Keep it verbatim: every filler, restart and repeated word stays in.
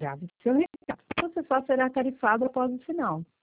Grave seu recado. Você só será tarifado após o final.